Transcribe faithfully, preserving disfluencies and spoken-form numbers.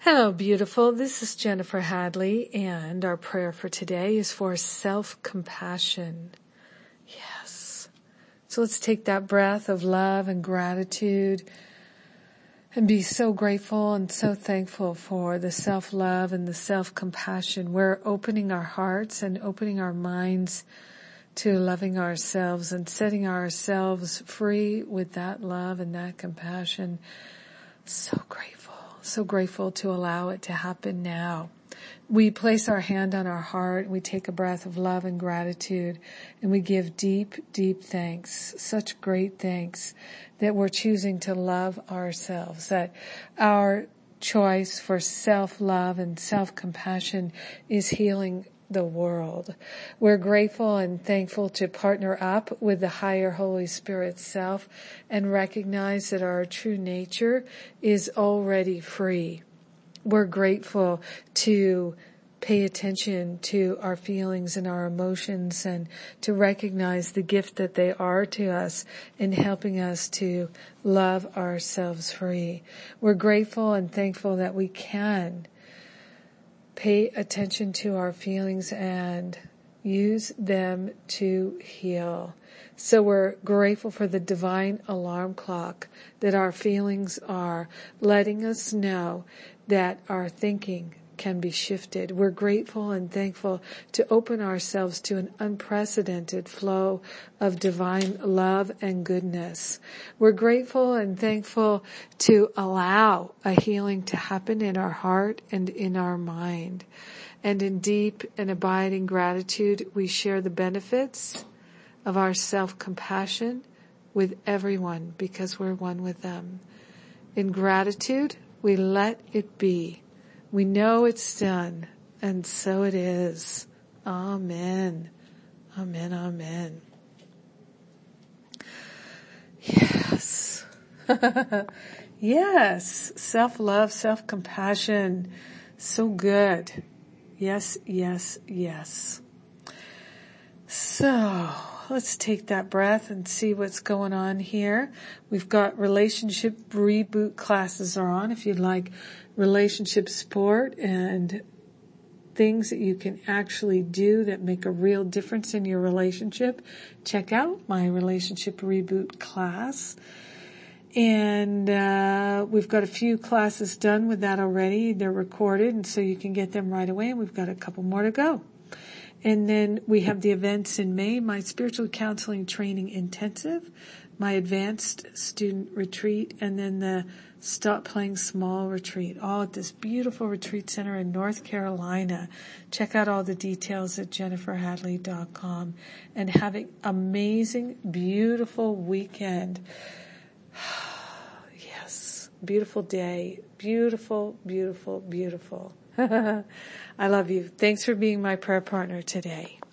Hello, beautiful. This is Jennifer Hadley, and our prayer for today is for self-compassion. Yes. So let's take that breath of love and gratitude and be so grateful and so thankful for the self-love and the self-compassion. We're opening our hearts and opening our minds to loving ourselves and setting ourselves free with that love and that compassion. So grateful. So grateful to allow it to happen now. We place our hand on our heart, we take a breath of love and gratitude, and we give deep, deep thanks, such great thanks that we're choosing to love ourselves, that our choice for self-love and self-compassion is healing the world. We're grateful and thankful to partner up with the higher Holy Spirit self and recognize that our true nature is already free. We're grateful to pay attention to our feelings and our emotions and to recognize the gift that they are to us in helping us to love ourselves free. We're grateful and thankful that we can pay attention to our feelings and use them to heal. So we're grateful for the divine alarm clock that our feelings are letting us know that our thinking can be shifted. We're grateful and thankful to open ourselves to an unprecedented flow of divine love and goodness. We're grateful and thankful to allow a healing to happen in our heart and in our mind. And in deep and abiding gratitude, we share the benefits of our self-compassion with everyone because we're one with them. In gratitude, we let it be. We know it's done, and so it is. Amen. Amen, amen. Yes. Yes. Self-love, self-compassion. So good. Yes, yes, yes. So, let's take that breath and see what's going on here. We've got relationship reboot classes are on. If you'd like relationship support and things that you can actually do that make a real difference in your relationship, check out my relationship reboot class. And uh we've got a few classes done with that already. They're recorded, and so you can get them right away. And we've got a couple more to go. And then we have the events in May, my spiritual counseling training intensive, my advanced student retreat, and then the Stop Playing Small retreat, all at this beautiful retreat center in North Carolina. Check out all the details at jennifer hadley dot com and have an amazing, beautiful weekend. Yes, beautiful day, beautiful, beautiful, beautiful. I love you. Thanks for being my prayer partner today.